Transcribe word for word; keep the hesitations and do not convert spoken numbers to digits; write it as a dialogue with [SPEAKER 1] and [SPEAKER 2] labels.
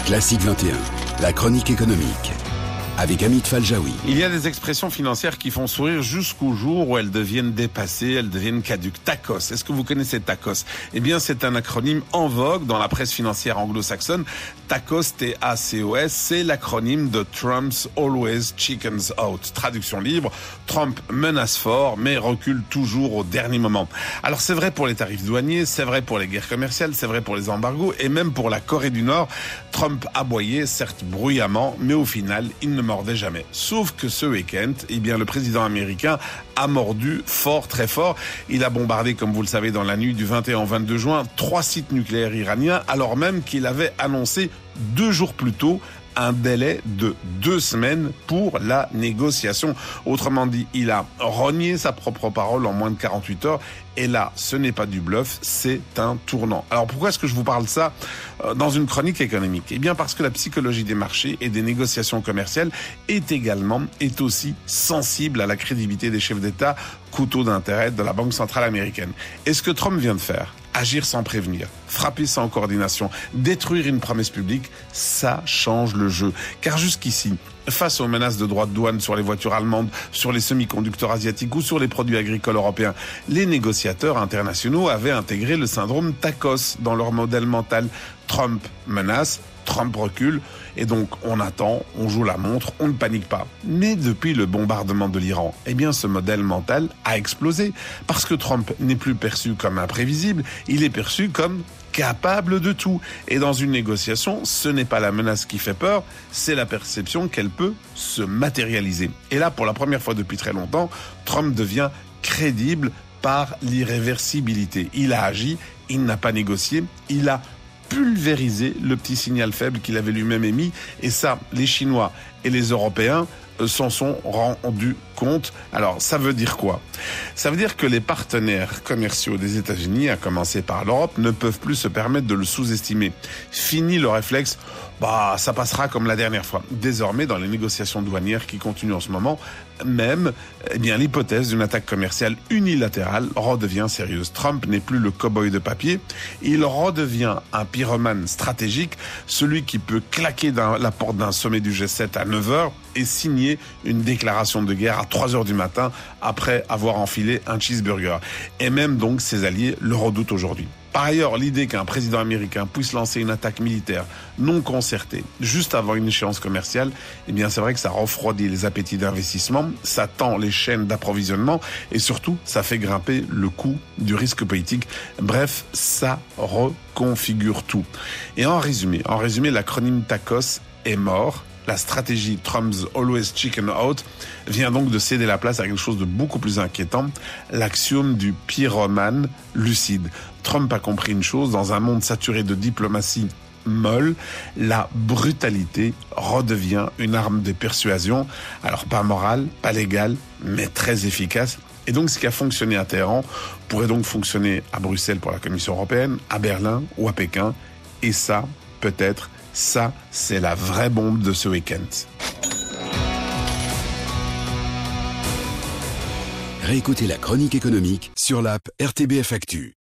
[SPEAKER 1] Classique vingt et un, la chronique économique, avec Amit Faljaoui.
[SPEAKER 2] Il y a des expressions financières qui font sourire jusqu'au jour où elles deviennent dépassées, elles deviennent caduques. TACOS, est-ce que vous connaissez TACOS? Eh bien, c'est un acronyme en vogue dans la presse financière anglo-saxonne. TACOS, T A C O S, c'est l'acronyme de Trump's Always Chickens Out. Traduction libre, Trump menace fort, mais recule toujours au dernier moment. Alors, c'est vrai pour les tarifs douaniers, c'est vrai pour les guerres commerciales, c'est vrai pour les embargos, et même pour la Corée du Nord. Trump aboyait, certes bruyamment, mais au final, il ne mordait jamais. Sauf que ce week-end, eh bien, le président américain a mordu fort, très fort. Il a bombardé, comme vous le savez, dans la nuit du vingt et un au vingt-deux juin, trois sites nucléaires iraniens, alors même qu'il avait annoncé deux jours plus tôt un délai de deux semaines pour la négociation. Autrement dit, il a renié sa propre parole en moins de quarante-huit heures. Et là, ce n'est pas du bluff, c'est un tournant. Alors pourquoi est-ce que je vous parle de ça euh, dans une chronique économique? Eh bien parce que la psychologie des marchés et des négociations commerciales est également, est aussi sensible à la crédibilité des chefs d'État, couteau d'intérêt de la Banque centrale américaine. Et ce que Trump vient de faire, agir sans prévenir, frapper sans coordination, détruire une promesse publique, ça change le jeu. Car jusqu'ici, face aux menaces de droits de douane sur les voitures allemandes, sur les semi-conducteurs asiatiques ou sur les produits agricoles européens, les négociateurs internationaux avaient intégré le syndrome TACOS dans leur modèle mental. Trump menace, Trump recule, et donc on attend, on joue la montre, on ne panique pas. Mais depuis le bombardement de l'Iran, eh bien ce modèle mental a explosé, parce que Trump n'est plus perçu comme imprévisible, il est perçu comme capable de tout. Et dans une négociation, ce n'est pas la menace qui fait peur, c'est la perception qu'elle peut se matérialiser. Et là, pour la première fois depuis très longtemps, Trump devient crédible par l'irréversibilité. Il a agi, il n'a pas négocié, il a pulvérisé le petit signal faible qu'il avait lui-même émis. Et ça, les Chinois et les Européens s'en sont rendus compte. Alors, ça veut dire quoi? Ça veut dire que les partenaires commerciaux des États-Unis, à commencer par l'Europe, ne peuvent plus se permettre de le sous-estimer. Fini le réflexe, bah, ça passera comme la dernière fois. Désormais, dans les négociations douanières qui continuent en ce moment, même, eh bien, l'hypothèse d'une attaque commerciale unilatérale redevient sérieuse. Trump n'est plus le cow-boy de papier. Il redevient un pyromane stratégique, celui qui peut claquer dans la porte d'un sommet du G sept à neuf heures et signer une déclaration de guerre à trois heures du matin après avoir enfilé un cheeseburger. Et même donc ses alliés le redoutent aujourd'hui. Par ailleurs, l'idée qu'un président américain puisse lancer une attaque militaire non concertée juste avant une échéance commerciale, eh bien c'est vrai que ça refroidit les appétits d'investissement, ça tend les chaînes d'approvisionnement et surtout ça fait grimper le coût du risque politique. Bref, ça reconfigure tout. Et en résumé, en résumé, l'acronyme TACOS est mort. La stratégie Trump's Always Chicken Out vient donc de céder la place à quelque chose de beaucoup plus inquiétant, l'axiome du pyromane lucide. Trump a compris une chose, dans un monde saturé de diplomatie molle, la brutalité redevient une arme de persuasion, alors pas morale, pas légale, mais très efficace. Et donc ce qui a fonctionné à Téhéran pourrait donc fonctionner à Bruxelles pour la Commission européenne, à Berlin ou à Pékin, et ça, peut-être, ça, c'est la vraie bombe de ce week-end.
[SPEAKER 1] Réécoutez la chronique économique sur l'app R T B F Actu.